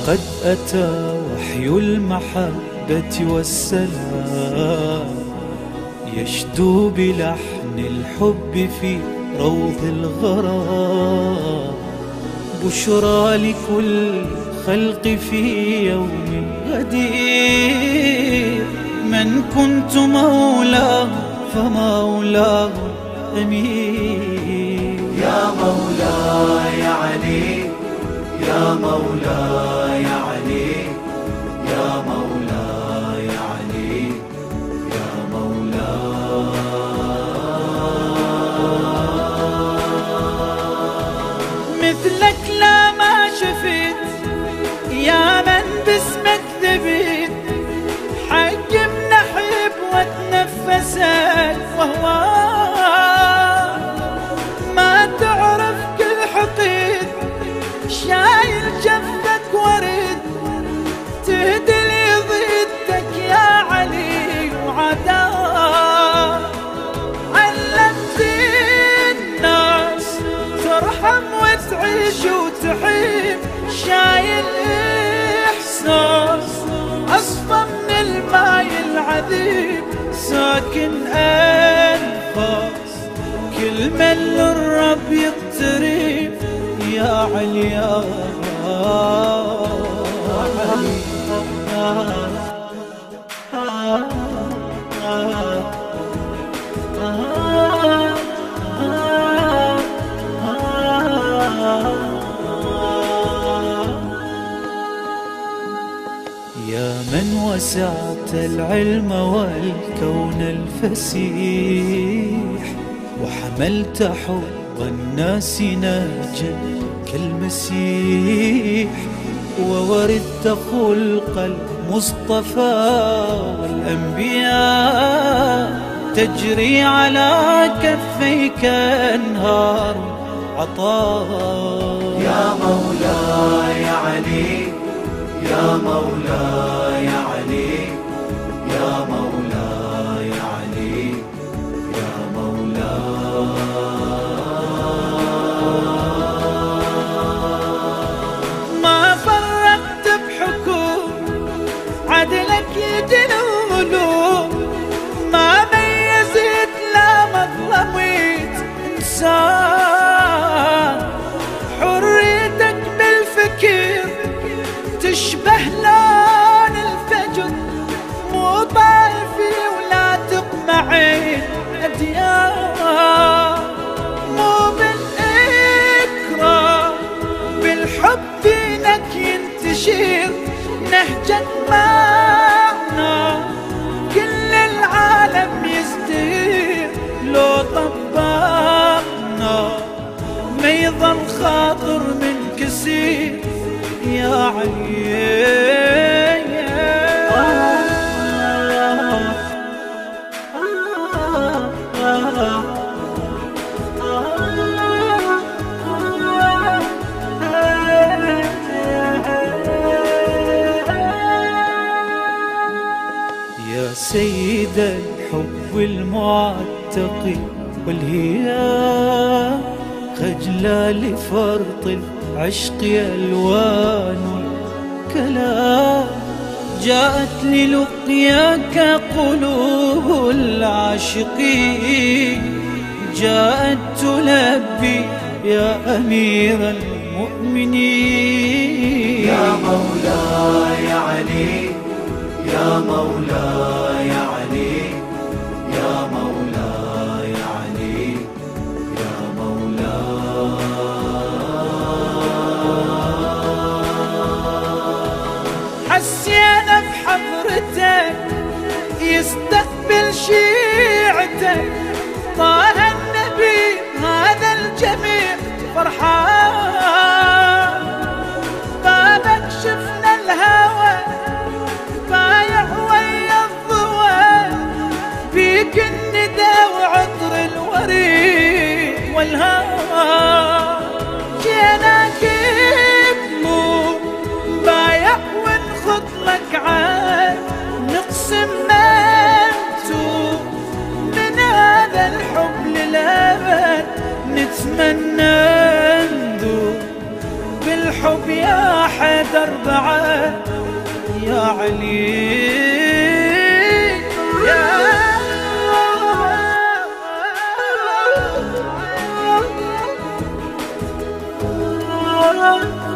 قد أتى وحي المحبة والسلام يشدو بلحن الحب في روض الغرام. بشرى لكل خلق في يوم غدير، من كنت مولاه فمولاه أمير. يا مولاي علي، يا مولاي علي، يا مولاي علي، يا مولاي. مثلك لا ما شفت يا من باسمك ثبت، حق منحب وتنفسك وهواك، ما تعرف كل حقيد شايل جنبك ورد، تهدي لي ضدك يا علي وعداك. علمت الناس ترحم وتعيش وتحب، شايل إحساس أصفى من الماي العذيب، ساكن أنفاس كل من للرب يقترب. يا علي يا علي يا من وسعت العلم والكون الفسيح، وحملت حب الناس ناجا كالمسيح، وورثت خلق المصطفى والأنبياء، تجري على كفيك أنهار عطاء. يا مولاي علي، يا مولاي علي، يا مولاي علي، يا مولاي. ما فرقت بحكم عدلك يجن الظلوم، ما ميزت لا مظلمت إنسان، حريتك بالفكر تشبه لون الفجر، مو طائفي ولا تقمعين أديان، مو بالإكرام بالحب دينك ينتشر، نهجك معنا كل العالم يزدهر، لو طبقنا ما يظل خاطر من كسير. يا علي يا سيد الحب المعتق والهيام، خجلى لفرط العشق ألوان الكلام، جاءت للقياك قلوب العاشقين، جاءت تلبي يا أمير المؤمنين. يا مولاي علي، يا مولاي علي، يا مولاي علي، يا مولاي. حسينا بحضرتك يستقبل شيعتك، طه النبي هذا الجميع فرحان، بابك شفنا الهوى بايع ويا الضوى، بيك الندى وعطر الوريد والهوى، جيناك بنور بايع ونخط لك عاد، نقسم ما الحب يا حيدر بعد يا علي يا